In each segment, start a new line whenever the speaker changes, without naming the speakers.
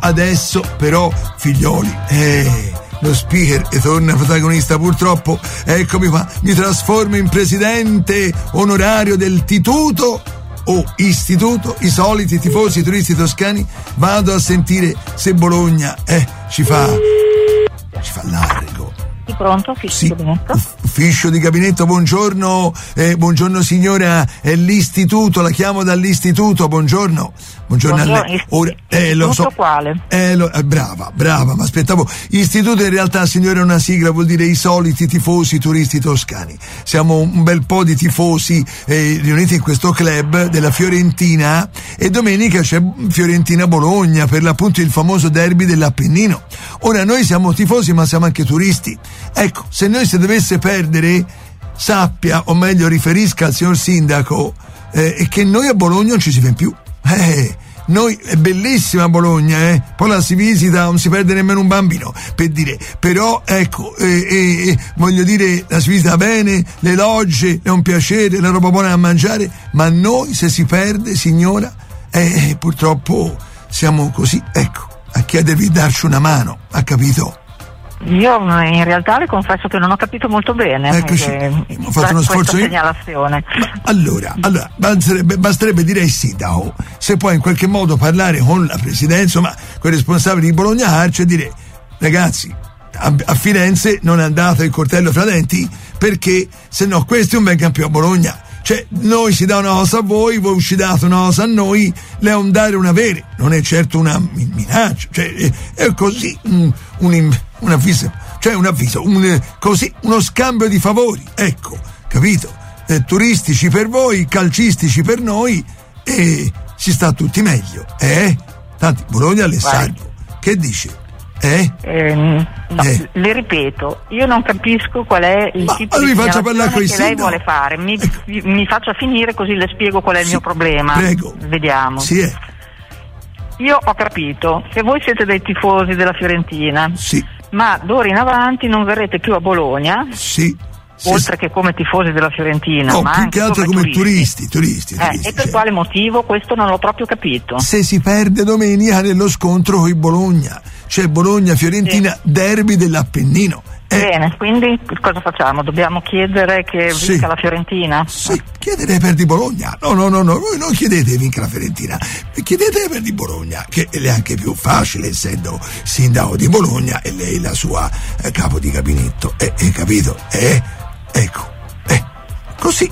adesso però, figlioli, lo speaker torna protagonista, purtroppo, eccomi qua, mi trasformo in presidente onorario del Tituto o istituto, i soliti tifosi turisti toscani. Vado a sentire se Bologna ci fa largo.
Pronto? Ufficio di gabinetto?
Ufficio di gabinetto, buongiorno, buongiorno signora, è l'istituto, la chiamo dall'istituto, buongiorno a lei. Ora, lo so.
Quale?
Brava, ma aspettavo. Istituto in realtà, signora, è una sigla, vuol dire i soliti tifosi turisti toscani. Siamo un bel po' di tifosi riuniti in questo club della Fiorentina, e domenica c'è Fiorentina-Bologna, per l'appunto il famoso derby dell'Appennino. Ora, noi siamo tifosi ma siamo anche turisti. Ecco, se noi si dovesse perdere, sappia, o meglio riferisca al signor sindaco, che noi a Bologna non ci si vede più. Noi è bellissima Bologna, poi la si visita, non si perde nemmeno un bambino, per dire, però ecco, voglio dire, la si visita bene, le logge, è un piacere, la roba buona da mangiare, ma noi se si perde, signora, purtroppo siamo così, ecco, a chiedervi di darci una mano, ha capito?
Io in realtà le confesso che non ho capito molto bene.
Eccoci, ho fatto uno sforzo io.
Segnalazione.
Allora, basterebbe dire ai sindaco, se può in qualche modo parlare con la presidenza, ma con i responsabili di Bologna Arce, e dire: ragazzi, a Firenze non è andato il coltello fra denti, perché se no questo è un ben campione a Bologna. Cioè, noi si dà una cosa a voi ci date una cosa a noi, le è un dare un avere, non è certo una minaccia, cioè è così un avviso, cioè così uno scambio di favori, ecco, capito? Turistici per voi, calcistici per noi, e si sta tutti meglio, tanti Bologna le salvo. Che dice?
Le ripeto, io non capisco qual è il tipo di segnalazione che lei vuole fare. Mi faccia finire, così le spiego qual è il mio problema.
Prego.
Vediamo. Io ho capito che voi siete dei tifosi della Fiorentina, ma d'ora in avanti non verrete più a Bologna. Oltre che come tifosi della Fiorentina, ma
più che altro come turisti.
E per quale motivo? Questo non l'ho proprio capito.
Se si perde domenica nello scontro con Bologna, cioè Bologna-Fiorentina, derby dell'Appennino.
Bene, quindi cosa facciamo? Dobbiamo chiedere che vinca la Fiorentina?
Sì, chiedete per di Bologna. No, voi non chiedete che vinca la Fiorentina, chiedete per di Bologna, che è anche più facile, essendo sindaco di Bologna e lei la sua capo di gabinetto. Capito? Ecco, così,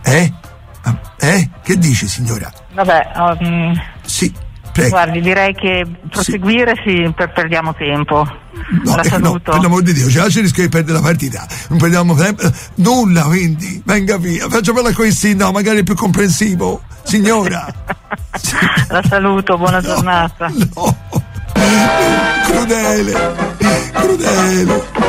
che dice, signora?
Vabbè,
sì, prego.
Guardi, direi che proseguire perdiamo tempo. La saluto.
Per l'amor di Dio, c'è rischio di perdere la partita, non perdiamo nulla, quindi venga via, faccia parla con il sindaco, magari è più comprensivo, signora.
La saluto, buona giornata.
No. Crudele.